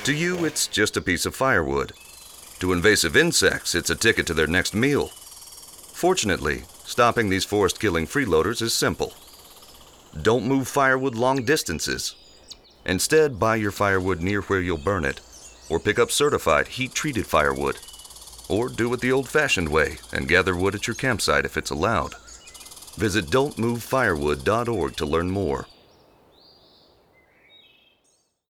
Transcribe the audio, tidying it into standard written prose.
To you, it's just a piece of firewood. To invasive insects, it's a ticket to their next meal. Fortunately, stopping these forest-killing freeloaders is simple. Don't move firewood long distances. Instead, buy your firewood near where you'll burn it, or pick up certified heat-treated firewood. Or do it the old-fashioned way and gather wood at your campsite if it's allowed. Visit don'tmovefirewood.org to learn more.